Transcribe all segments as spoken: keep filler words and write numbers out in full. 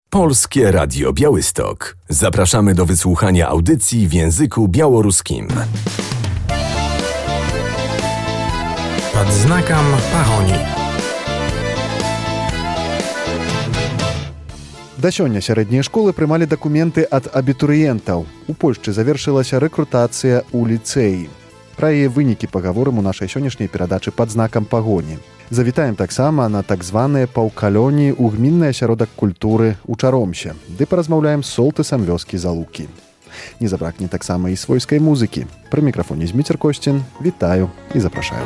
Polskie Radio Białystok. Zapraszamy do wysłuchania audycji w języku białoruskim. Pod znakiem Pahoni. Да сёння сярэднія школы прымалі дакументы ад абітурыентаў. У Польшчы завершылася рэкрутацыя ў ліцэі. Пра яе вынікі пагаворым у нашай сённяшняй перадачы пад знакам пагоні. Завітаем таксама на так званыя паўкалоніі ў гмінны асяродак культуры ў Чаромсе, ды паразмаўляем з солтысам вёскі Залукі. Не забракне таксама і свойскай музыкі. Пры мікрафоне Зміцер Косцін. Вітаю і запрашаю.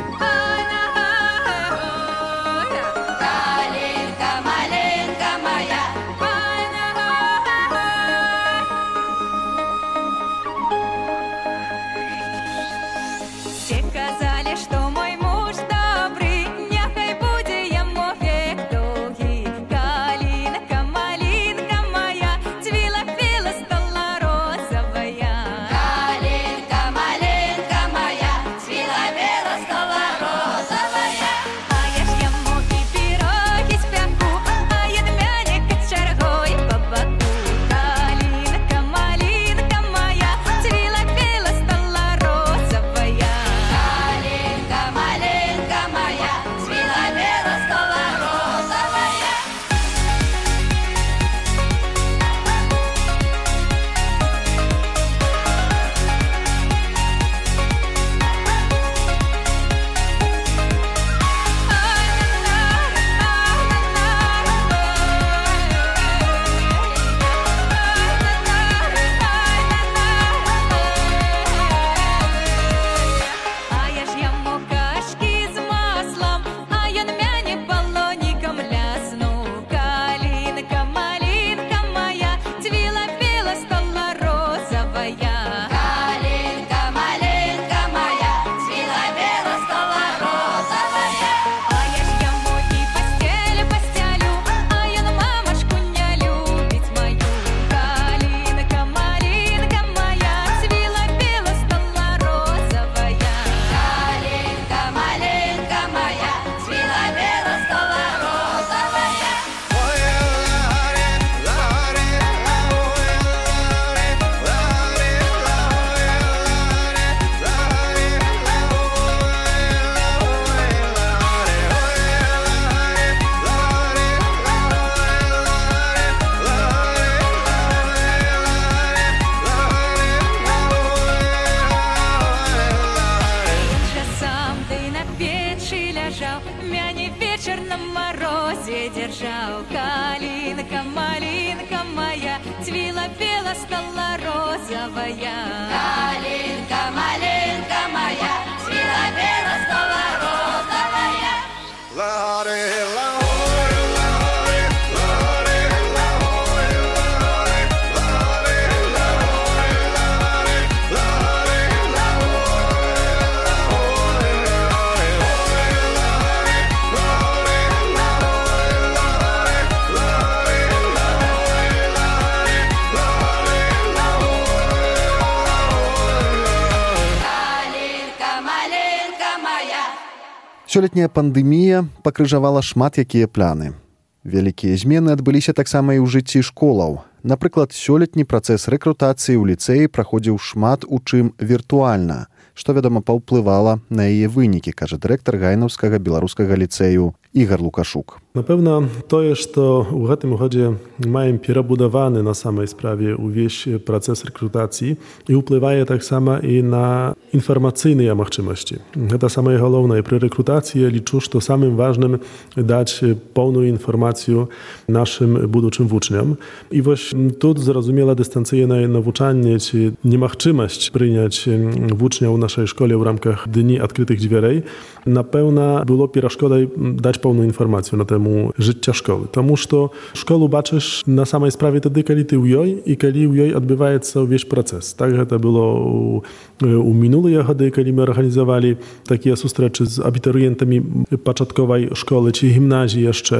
Сёлетняя пандэмія пакрыжавала шмат якія планы. Вялікія змены адбыліся таксама і ў жыцці школаў. Напрыклад, сёлетні працэс рэкрутацыі ў ліцэі праходзіў шмат у чым віртуальна, што, вядома, паўплывала на яе вынікі, кажа дырэктар Гайнаўскага беларускага ліцэю Ігар Лукашук. Напэўна, тое, што ў гэтым годзе маем перабудаваны на самай справе ўвесь працэс рэкрутацыі і ўплывае таксама і на інфармацыйныя магчымасці. Гэта самае галоўнае пры рэкрутацыі. Лічу, што самым важным даць поўную інфармацыю нашым будучым вучням. І вось тут, зразумела, дыстанцыйнае навучанне ці немагчымасць прыняць вучня ў нашай школе ў рамках Дні адкрытых дзвярэй, напэўна, было перашкодай даць поўную інфармацыю на тэму жыцця школы. Таму што школу бачыш на самай справе тады, калі ты ў ёй і калі ў ёй адбываецца ўвесь працэс. Так гэта было ў, ў мінулыя гады, калі мы арганізавалі такія сустрэчы з абітурыентамі пачатковай школы ці гімназіі яшчэ.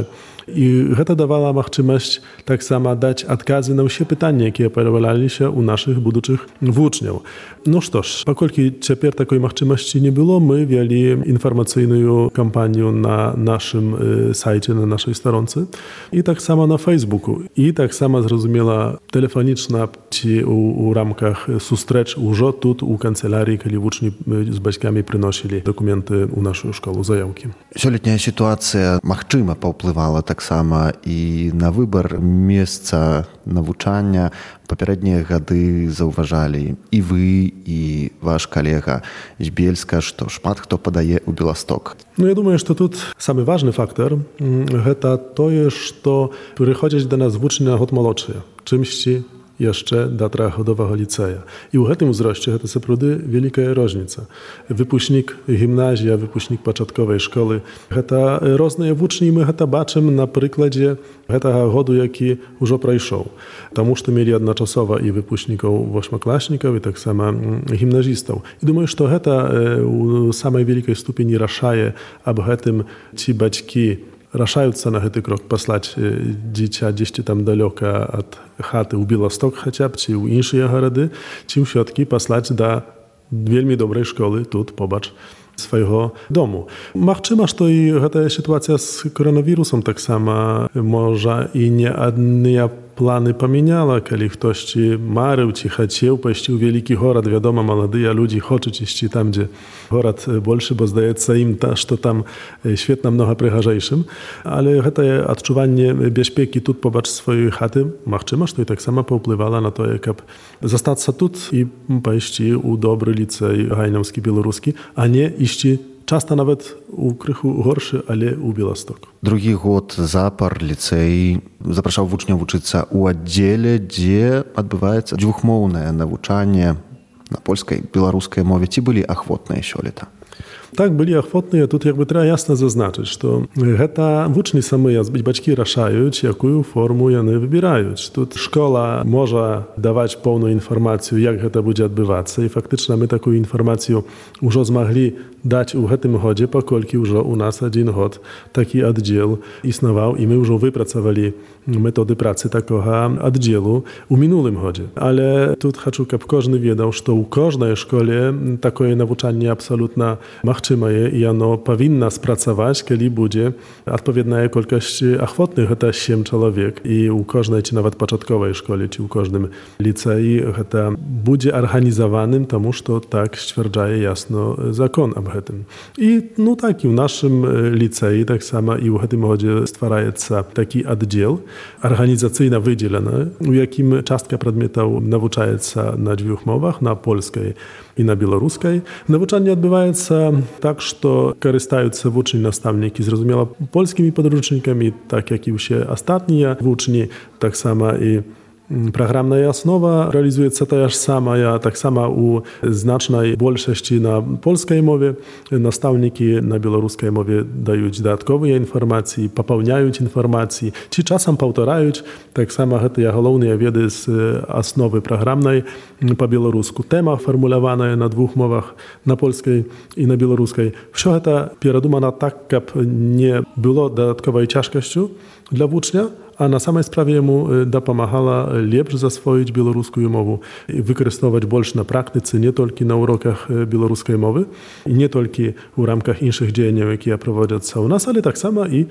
І гэта давала магчымасць таксама даць адказы на ўсе пытанні, якія паявляліся ў нашых будучых вучняў. Ну што ж, паколькі цяпер такой магчымасці не было, мы вялі інфармацыйную кампанію на нашым сайце, на нашай старонцы і таксама на Фейсбуку. І таксама, зразумела, тэлефанічна ці ў, ў рамках сустрэч ужо тут у канцелярыі, калі вучні з бацькамі прыносілі дакументы ў нашу школу, заяўкі. Сёлетняя сітуацыя, магчыма, паўплывала таксама і на выбар месца навучання. Папярэднія гады заўважалі і вы, і ваш калега з Бельска, што шмат хто падае ў Беласток. Ну, я думаю, што тут самы важны фактар гэта тое, што прыходзяць да нас вучні на год малодшыя, чымсьці яшчэ да трохгадовага ліцэя. І ў гэтым узросце гэта сапраўды вялікая розніца. Выпускнік гімназія, выпускнік пачатковай школы. Гэта розныя вучні, мы гэта бачым на прыкладзе гэтага году, які ўжо прайшоў. Таму што мелі адначасова і выпускнікаў восьмакласнікаў, і таксама гімназістаў. І думаю, што гэта у самай вялікай ступені рашае аб гэтым ці бацькі рашаюцца на гэты крок паслаць дзіця дзесьці там далёка ад хаты ў Беласток хаця б, ці ў іншыя гарады, ці ўсё-ткі паслаць да вельмі добрай школы тут побач свайго дому. Магчыма, што і гэтая сітуацыя з коронавірусам таксама можа і не адныя планы памяняла, калі хтосьці марыў ці хацеў пайсці ў вялікі горад. Вядома, маладыя людзі хочуць ісці там, дзе горад большы, бо здаецца ім, што там свет намнога прыгажэйшым. Але гэтае адчуванне бяспекі тут побач сваёй хаты, магчыма, што і таксама паўплывала на тое, каб застацца тут і пайсці ў добры ліцэй гайнаўскі беларускі, а не ісці часта нават у крыху горшы, але ў Беласток. Другі год запар ліцэй запрашаў вучняў вучыцца ў аддзеле, дзе адбываецца двухмоўнае навучанне на польскай, беларускай мове. Ці былі ахвотныя сёлета? Так, былі ахвотныя. Тут як бы трэба ясна зазначыць, што гэта вучні самыя, бацькі рашаюць, якую форму яны выбіраюць. Тут школа можа даваць поўную інфармацыю, як гэта будзе адбывацца. І фактычна мы такую інфармацыю ўжо змаглі даць у гэтым годзе, паколькі ўжо у нас адзін год такі аддзел існаваў, і мы ўжо выпрацавалі методы працы такога аддзелу ў мінулым годзе. Але тут хачу, каб кожны ведаў, што ў кожнай школе такое навучанне абсалютна магчымае, і яно павінна спрацаваць, калі будзе адпаведная колькасць ахвотных, гэта сем чалавек. І ў кожнай ці нават пачатковай школе, ці ў кожным ліцэі гэта будзе арганізаваным, таму што так сцвярджае ясно закон аб гэтым. І ну так, і ў нашым ліцэі таксама і ў гэтым годзе ствараецца такі аддзел, арганізацыйна выдзелена, у якім частка прадметаў навучаецца на дзвюх мовах, на польскай і на беларускай. Навучанне адбываецца так, што карыстаюцца вучні настаўнікі, зразумела, польскімі падручнікамі, так як і ўсе астатнія вучні, таксама і праграмная аснова рэалізуецца тая ж самая, таксама у значнай большасці на польскай мове. Настаўнікі на беларускай мове даюць дадатковыя інфармацыі, папаўняюць інфармацыі, ці часам паўтараюць таксама гэтыя галоўныя веды з асновы праграмнай па-беларуску. Тэма фармуляваная на двух мовах, на польскай і на беларускай. Всё гэта перадумана так, каб не было дадатковай цяжкасцю для вучня, а на самай справе яму дапамагала лепш засвоіць беларускую мову і выкарыстоўваць больш на практыцы, не толькі на уроках беларускай мовы, і не толькі ў рамках іншых дзеянняў, якія праводзяцца ў нас, але таксама і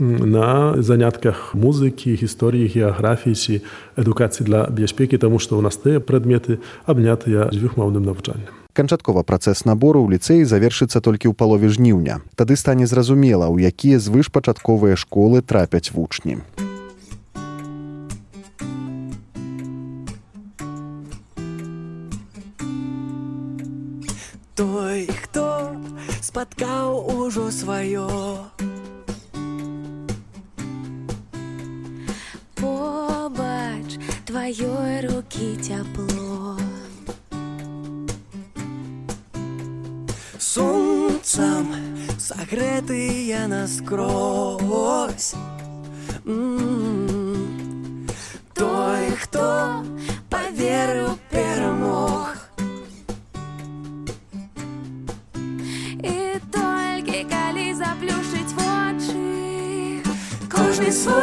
на занятках музыкі, гісторыі, геаграфіі ці адукацыі для бяспекі, таму што ў нас тыя прадметы абнятыя дзвюхмоўным навучаннем. Канчатковы працэс набору ў ліцэі завершыцца толькі ў палове жніўня. Тады стане зразумела, у якія звышпачатковыя школы трапяць вучні. Той, хто спаткаў ужо сваё, побач тваёй рукі цяпло, сонцам сагрэтыя наскрозь. М-м-м. Той, хто паверыў перамог, кожны свой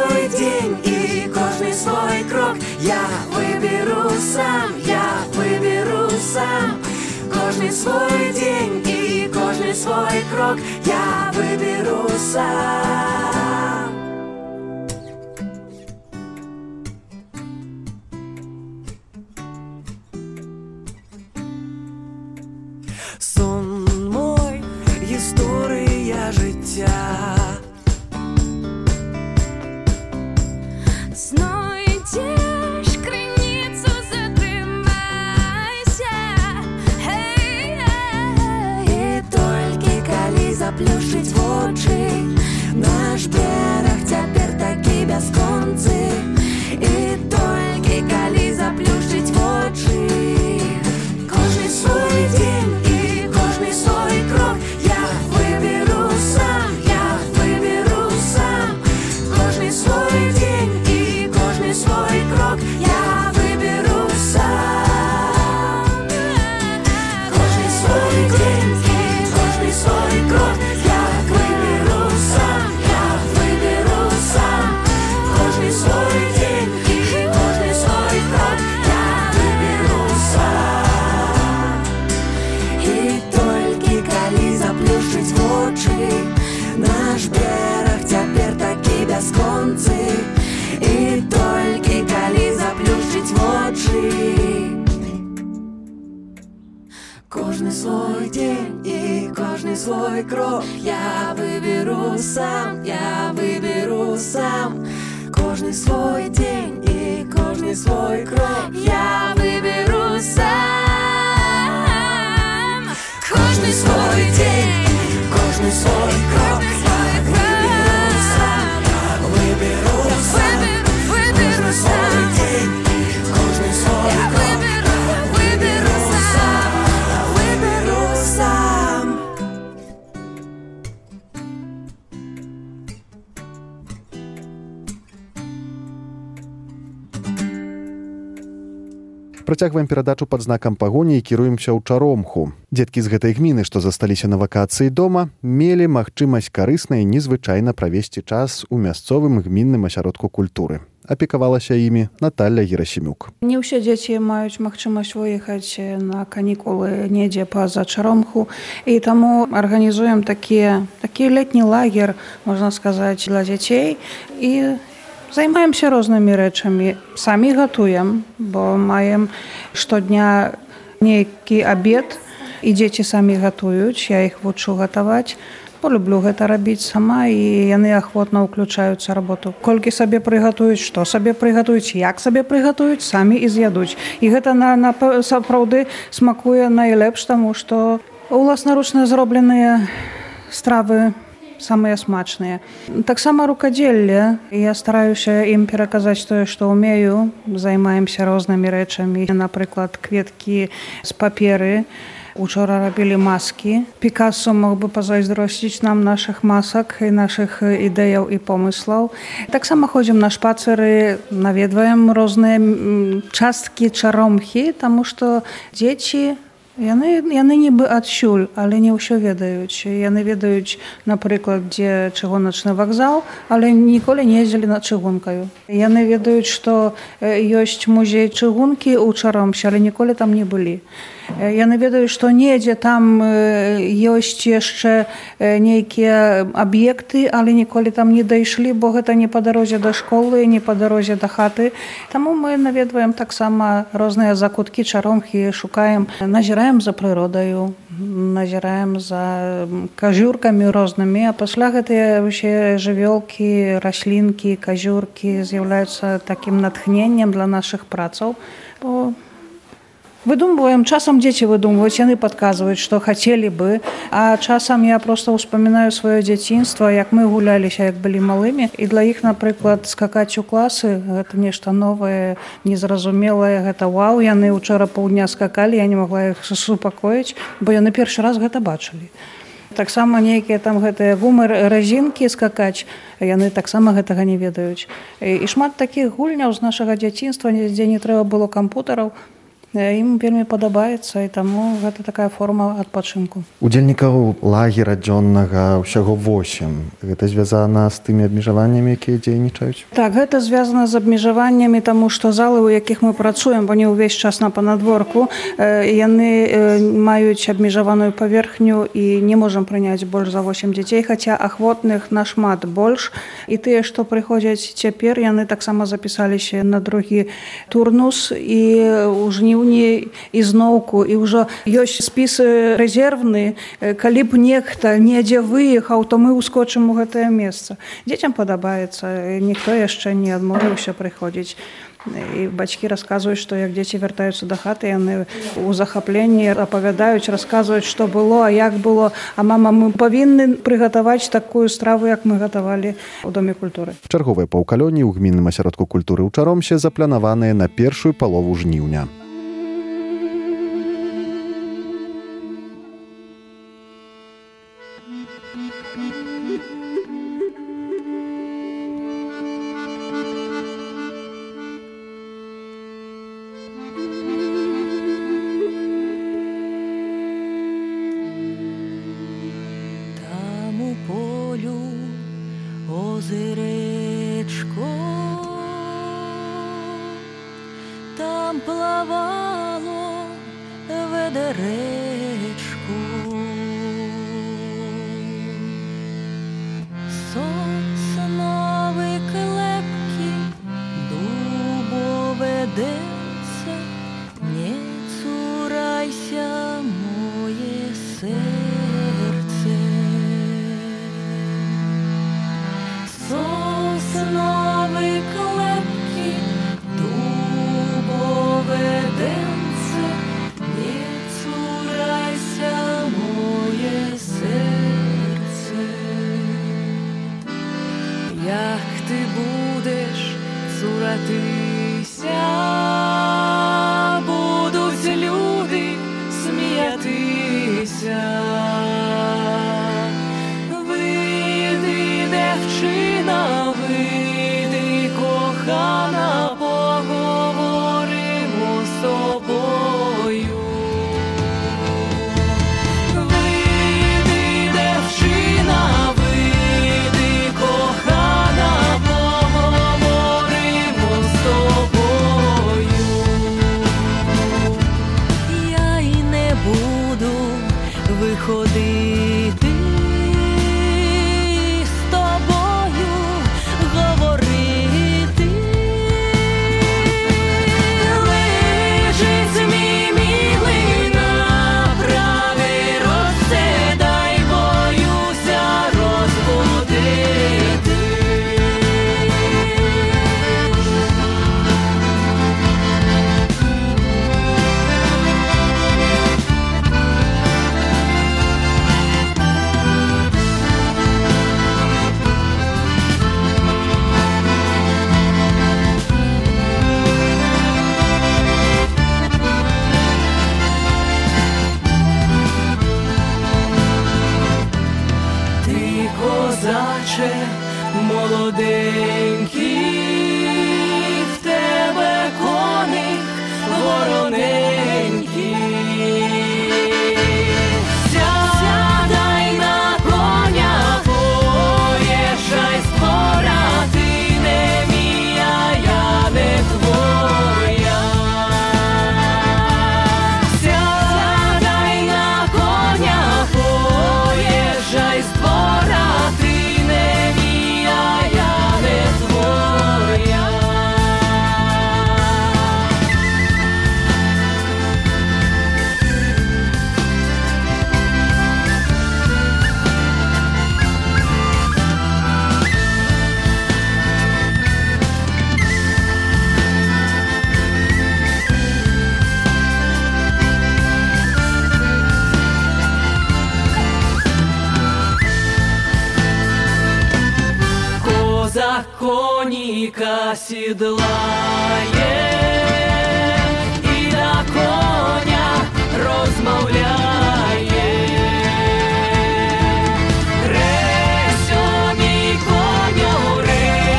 крок я выберу сам, я выберу сам. Кожный свой день и кожный свой крок я выберу сам. Сон мой, історія життя. Знойдеш криницю, затримайся. Hey, hey. І тільки коли заплющить вочі, наш берег тепер такий безконций. І тільки коли заплющить вочі, кожний свой день і кожний свой крок я виберу сам, я виберу сам. Кожний свой день і кожний свой крок я виберу сам. Кожний свой день і кожний свой крок я виберу сам, я виберу сам. Кожний свой день і кожний свой крок я виберу сам. І тільки коли заплющить вочі, наш берег тепер такий безконций. І тільки коли заплющить вочі, кожний свой день і кожний свой крок я виберу сам, я виберу сам. Кожний свой день і кожний свой крок я виберу сам. Кожний свой день, кожний свой крок я виберу сам, виберу сам. Кожний свой день і кожний свой крок я виберу сам, виберу сам. Працягваем перадачу пад знакам пагоні і кіруемся ў Чаромху. Дзеткі з гэтай гміны, што засталіся на вакацыі дома, мелі магчымасць карысна і незвычайна правесці час у мясцовым гмінным асяродку культуры. Апекавалася імі Наталья Герасімюк. Не ўсе дзеці маюць магчымасць выехаць на канікулы недзе па-за Чаромху, і таму арганізуем такі, такі летні лагер, можна сказаць, для дзяцей, і займаемся рознымі рэчамі. Самі гатуем, бо маем штодня нейкі абед, і дзеці самі гатуюць, я іх вучу гатаваць. Бо люблю гэта рабіць сама, і яны ахвотна ўключаюцца работу. Колькі сабе прыгатуюць, што сабе прыгатуюць, як сабе прыгатуюць, самі і з'ядуць. І гэта на, на, сапраўды смакуе найлепш, таму што уласнаручна зробленыя стравы самыя смачныя. Таксама рукадзелле. Я стараюся ім пераказаць тое, што ўмею. Займаемся рознымі рэчамі. Напрыклад, кветкі з паперы. Учора рабілі маскі. Пікассо мог бы пазайздросціць нам нашых масак і нашых ідэяў і помыслаў. Таксама ходзім на шпацыры, наведваем розныя часткі Чаромхі, таму што дзеці Яны, яны нібы адсюль, але не ўсё ведаюць. Яны ведаюць, напрыклад, дзе чыгуначны вакзал, але ніколі не ездзілі на чыгункаю. Яны ведаюць, што ёсць музей чыгункі ў Чаромсе, але ніколі там не былі. Яны ведаюць, што недзе там ёсць яшчэ нейкія аб'екты, але ніколі там не дайшлі, бо гэта не па дарозе да школы, не па дарозе да хаты. Таму мы наведваем таксама розныя закуткі Чаромхі, шукаем, назіраем за прыродаю, назіраем за кажуркамі рознымі, а пасля гэтыя ўсе жывёлкі, раслінкі, кажуркі з'яўляюцца такім натхненнем для нашых працаў. Бо выдумваем, часам дзеці выдумваюць, яны падказваюць, што хацелі бы, а часам я проста ўспамінаю сваё дзяцінства, як мы гуляліся, як былі малымі, і для іх, напрыклад, скакаць у класы, гэта нешта новае, незразумелае, гэта вау, яны ўчора паўдня скакалі, я не магла іх супакоіць, бо яны першы раз гэта бачылі. Таксама нейкія там гэтыя гумы, разінкі скакаць, яны таксама гэтага не ведаюць. І шмат такіх гульняў з нашага дзяцінства, дзе не трэба было кампутараў, ім вельмі падабаецца, і таму гэта такая форма адпачынку. Удзельнікаў лагера дзённага ўсяго восем. Гэта звязана з тымі абмежаваннямі, якія дзейнічаюць? Так, гэта звязана з абмежаваннямі, таму што залы, у якіх мы працуем, бо не ўвесь час на панадворку, яны маюць абмежаваную паверхню і не можам прыняць больш за восем дзяцей, хаця ахвотных нашмат больш. І тыя, што прыходзяць цяпер, яны таксама запісаліся на другі турнус, і ў жніўні ізноўку, і ўжо ёсць спіс рэзервны, калі б нехта недзе выехаў, то мы ўскочым у гэтае месца. Дзецям падабаецца, ніхто яшчэ не адмовіўся прыходзіць. І бацькі расказваюць, што як дзеці вяртаюцца да хаты, яны ў захапленні апавядаюць, расказваюць, што было, а як было. А мама, мы павінны прыгатаваць такую страву, як мы гатавалі ў Доме культуры. Чарговыя паўкалёні ў гмінным асяродку культуры ў Чаромсе запланаваныя на першую палову жніўня. Озеречко, там плавало ведеречко, соснові клепки, дубове денце, не цурайся, моє серце. Соснові клепки, дубове денце, не цурайся, моє серце. Як ти будеш цуратися, будуть люди сміятися. Вийди, девчина, вийди, кохана, поговоримо з тобою. Вийди, девчина, вийди, кохана, поговоримо з тобою. Я й не буду виходити з тобою говорити. Лежить мій милий на правій руці, дай боюся розбудити. Ти, козаче, молоденький, в тебе коник вороненький. Сядай на коня, поїжджай з двора, ти не мія, я не твоя. Сядай на коня, поїжджай з двора, ти не мія, я не твоя. Козак коніка сідлає і на коня розмовляє. Ресьо, мій коню,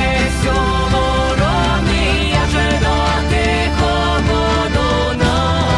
ресьо, вороний, я же до тихого Дунаю.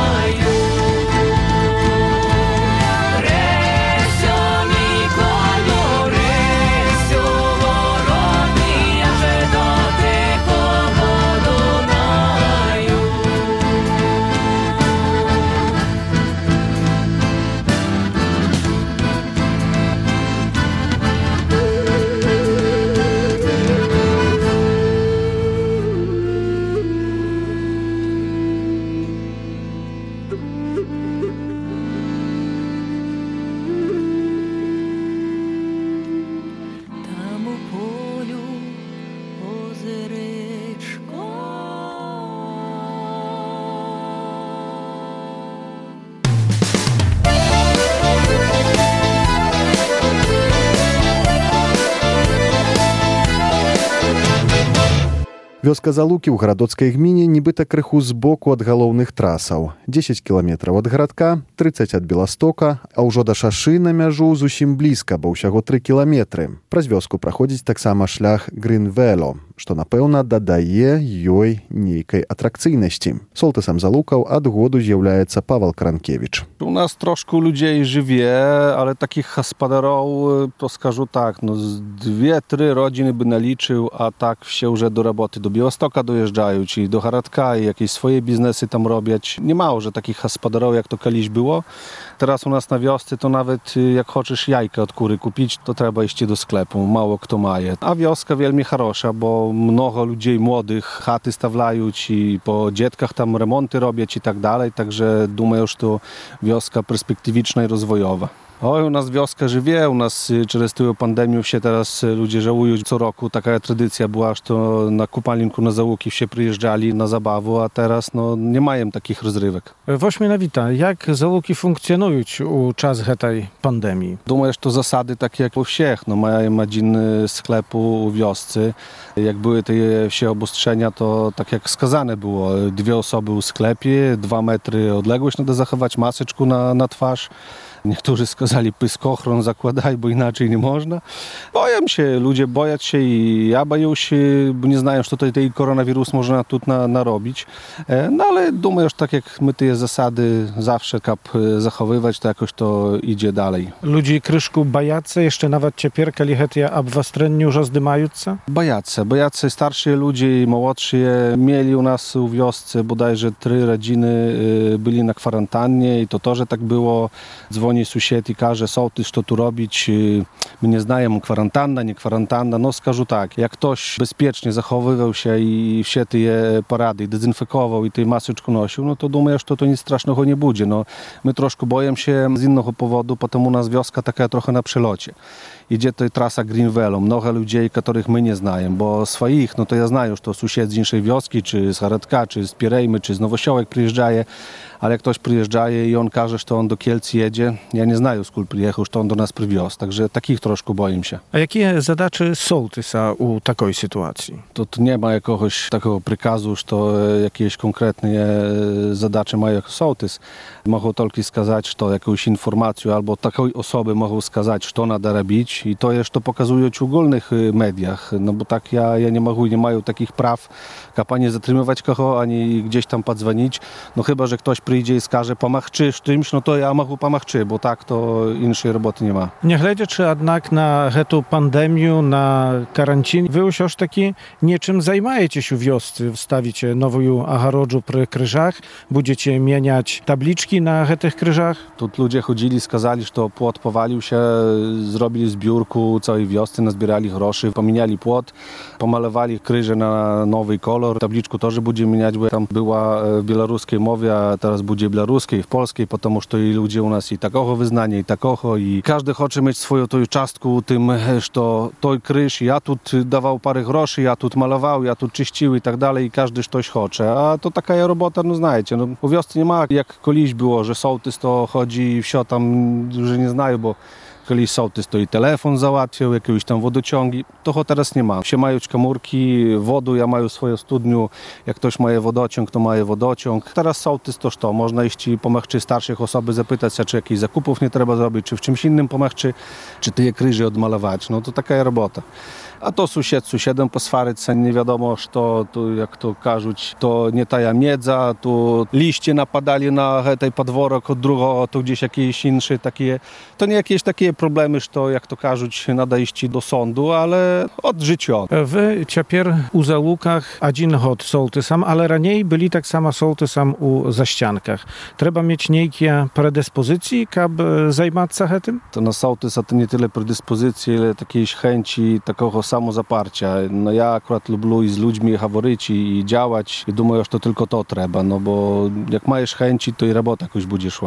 Вёска Залукі ў гарадоцкай гміне нібыта крыху збоку ад галоўных трасаў. дзесяць кіламетраў ад гарадка, трыццаць ад Беластока, а ўжо да шашы на мяжу зусім блізка, бо ўсяго тры кіламетры. Праз вёску праходзіць таксама шлях Гринвело, што, напэўна, дадае ёй нейкай атракцыйнасці. Солтысам Залукаў ад году з'яўляецца Павел Кранкевич. U nas troszkę ludzi żywie, ale takich gospodarów, to skażu tak, no z dwie, trzy rodziny by naliczył, a tak się już do roboty do Białostoka dojeżdżają, czyli do Haradka i jakieś swoje biznesy tam robić. Nie mało, że takich gospodarów jak to kiedyś było. Teraz u nas na wiosce to nawet jak chcesz jajka od kury kupić, to trzeba iść do sklepu, mało kto ma je. A wioska wielmi хороша, bo mnogo ludzi młodych chaty stawlają i po dzietkach tam remonty robić i tak dalej, także думаю, że to wioska perspektywiczna i rozwojowa. Oj, u nas wioska żywie, u nas przez tę pandemię się teraz ludzie żałują. Co roku taka tradycja była, że to na kupalinku na Załuki się przyjeżdżali na zabawę, a teraz no, nie mają takich rozrywek. Wośmienawita, jak Załuki funkcjonują u czas tej pandemii? Думаю, że to zasady takie jak u всех. No, mają один sklepu u wioscy. Jak były te wsie obostrzenia, to tak jak skazane było. Dwie osoby u sklepie, dwa metry odległość, nada zachować maseczku na, na twarz. Niektórzy skazali pyskochron zakładaj, bo inaczej nie można. Boją się, ludzie boją się i ja boję się, bo nie znają, że tutaj ten koronawirus można tu na, narobić. No ale думаю, że tak jak my te zasady zawsze kap zachowywać, to jakoś to idzie dalej. Ludzi kryszku bajace, jeszcze nawet ciepier kalichetia abwastrenniu rozdymające? Bajace, bajace, starsi ludzie i młodsi mieli u nas u wiosce bodajże trzy rodziny byli na kwarantannie i to to, że tak było. Dzwoni sąsiad i każe sołtys, co tu robić. My nie znajemy kwarantanna, nie kwarantanna. No skażu tak, jak ktoś bezpiecznie zachowywał się i wszystkie te porady dezynfekował i tej maseczku nosił, no to думаю, że to nic strasznego nie będzie. No, my troszkę boję się z innego powodu, potem u nas wioska taka trochę na przelocie. Idzie to trasa Greenvelo, mnogo ludzi, których my nie znajemy, bo swoich, no to ja znaję, że to sąsiad z innej wioski, czy z Haradka, czy z Pierejmy, czy z Nowosiołek przyjeżdżaje, ale jak ktoś przyjeżdżaje i on każe, że on do Kielc jedzie, ja nie znaję, skąd przyjechał, że on do nas przywiózł, także takich troszkę boję się. A jakie zadacze sołtysa u takiej sytuacji? To tu nie ma jakiegoś takiego przykazu, że to jakieś konkretne zadacze mają jako sołtys. Mogą tylko skazać, że to jakąś informację albo takiej osoby mogą skazać, że to nada robić i to jest, to pokazują w ogólnych mediach, no bo tak ja, ja nie mogę, nie mają takich praw, kapanie zatrzymywać kogo, ani gdzieś tam podzwonić, no chyba, że ktoś przyjdzie i skaże pomachczy z czymś, no to ja mogę pomachczy, bo tak to innej roboty nie ma. Nie глядя, czy jednak na tę pandemię, na karantin, wy już taki niczym zajmujecie się w wiosce, wstawicie nową aharodżu przy krzyżach, będziecie mieniać tabliczki na tych krzyżach? Tu ludzie chodzili, skazali, że to płot powalił się, zrobili zbiórku całej wiosce, nazbierali groszy, pomieniali płot, pomalowali krzyże na nowy kolor. Tabliczku też będziemy mieniać, bo tam była w białoruskiej mowie, a teraz będzie białoruskiej, w polskiej, потому что i ludzie u nas i takoho wyznanie, i takoho, i każdy chce mieć swoją tą cząstkę tym, że to, to krzyż, ja tu dawał parę groszy, ja tu malował, ja tu czyścił i tak dalej, i każdy coś chce. A to taka robota, no znajecie, no u wiosce nie ma, jak kiedyś było, że sołtys to chodzi i wsio tam, że nie znają, bo kiedyś sołtys to i telefon załatwiał, jakieś tam wodociągi, toho teraz nie ma. Się mają komórki, wodu, ja mają swoją studniu, jak ktoś ma wodociąg, to ma wodociąg. Teraz sołtys to to, można iść i pomachczy starszych osoby zapytać się, czy jakichś zakupów nie trzeba zrobić, czy w czymś innym pomachczy, czy ty je kryży odmalować, no to taka robota. A to sąsiad z sąsiadem poswaryć się, nie wiadomo, że to, to jak to każуть, to nie taja miedza, tu liście napadali na tej podworok od drugiego, to gdzieś jakieś insze takie, to nie jakieś takie problemy, że to jak to każуть, nada iść do sądu, ale od życia. Wy ciapier u Załukach один hod sołtysam, ale raniej byli tak samo sołtysam u zaściankach. Trzeba mieć niejakie predyspozycji, aby zajmować się tym? To na sołtysa to nie tyle predyspozycji, ile takiej chęci, takiego samozaparcia. No ja akurat lubię i z ludźmi haworyć i działać i думаю, że to tylko to trzeba, no bo jak masz chęci, to i robota jakoś będzie szła.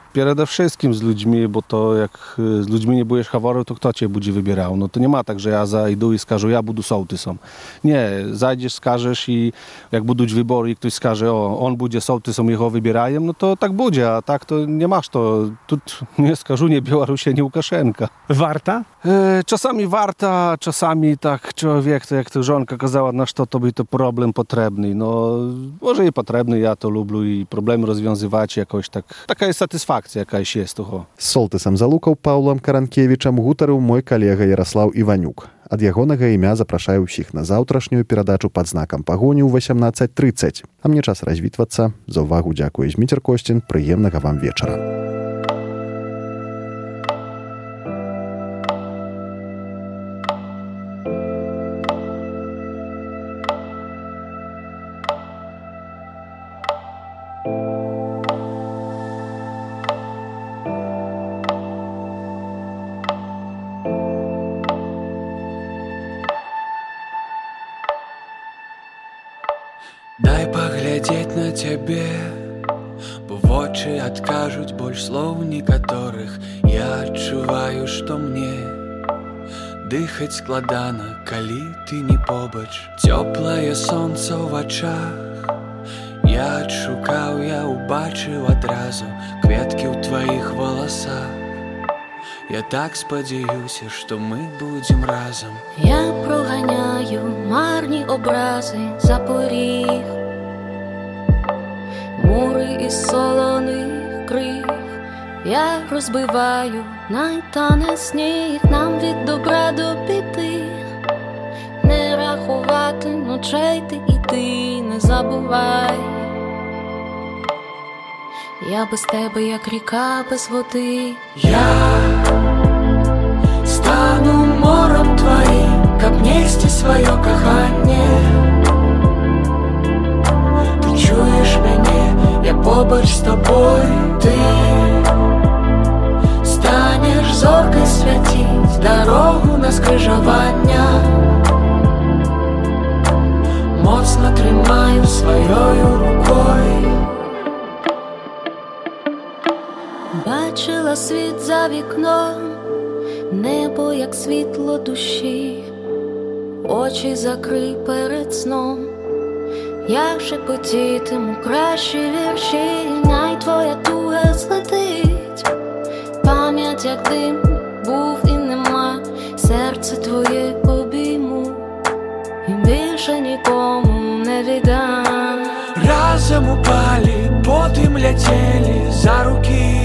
Przede wszystkim z ludźmi, bo to jak z ludźmi nie będziesz говорил, to kto cię będzie wybierał? No to nie ma tak, że ja zajdę i skażę, ja budu sołtysem. Nie, zajdziesz, skażesz i jak będą wybory i ktoś skaże, o, on będzie sołtysem, jego wybierają, no to tak będzie, a tak to nie masz to. Tu nie skażu, nie Białorusia, nie Łukaszenka. Warta? E, czasami warta, czasami tak człowiek, to jak to żonka kazała, na co to by to problem potrzebny. No, może i potrzebny, ja to lubię i problemy rozwiązywać jakoś tak. Taka jest satysfakcja jakaś jest toho. З солтысам за лукаў Паўлам Каранкевічам гутарыў мой калега Яраслаў Іванюк. Ад ягонага імя запрашаю ўсіх на заўтрашнюю перадачу пад знакам пагоні ў васямнаццаць трыццаць. А мне час развітвацца. За ўвагу дзякуе Зміцер Косцін. Прыемнага вам вечара. Дай паглядзець на цябе, бо вочы адкажуць больш слоў некаторых. Я адчуваю, што мне дыхаць складана, калі ты не побач. Цёплае сонца ў вачах я адшукаў, я ўбачыў адразу кветкі ў тваіх валасах. Я так спадзяюся, што мы будзем разам. Я проганяю марні образи запоріг, мури із солоних криг. Я розбиваю, найтане сніг, нам від добра до біди. Не рахувати ночей ти і ти, не забувай. Я без тебе, як ріка без води. Я стану морем твоим, каб нести свое коханье. Ты чуешь меня, я побач с тобой. Ты станешь зоркой святить дорогу на скрижавання. Моцно тримаю своєю рукою. Бачила світ за вікном, небо, як світло душі. Очі закрий перед сном, я шепотітиму кращі вірші. Най твоя туга злетить, пам'ять як дим, був і нема. Серце твоє обійму і більше нікому не віддам. Разом упали, потым летели за руки.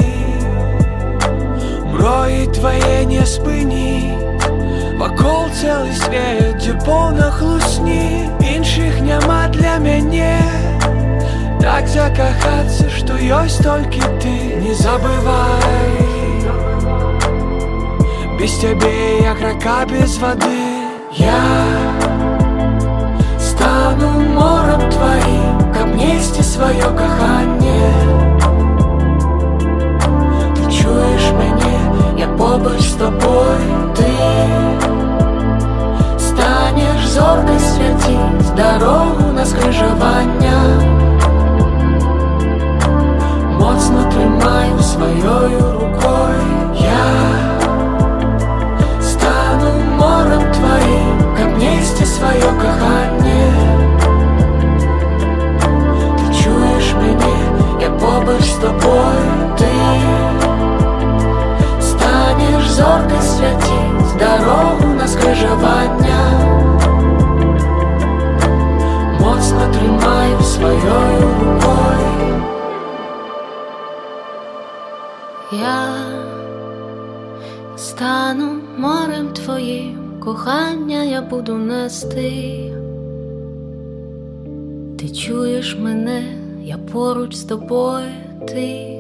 Мрої твоє не спинить, вокол цілий світ, де повна хлусні. Інших нема для мене, так закохаться, що ёсць толькі ты. Не забывай, без тебе як рака без воды. Я стану морем твоим, каб нести свое коханье. Ты чуешь меня, я побач с тобой. Ты станешь зоркой святить дорогу на скрижавання. Моцно тримаю своєю рукою. Я стану морем твоим, каб нести свое коханье. Ты чуешь меня, я побач с тобой. Ты станешь зоркой святить дорогу на скрижавання. Моцно тримаю своєю рукою. Я стану морем твоїм, кохання я буду нести. Ти чуєш мене, я поруч з тобою. Ти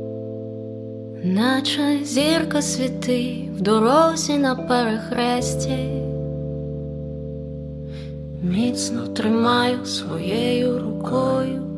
наче зірка світи в дорозі на перехресті. Міцно тримаю своєю рукою.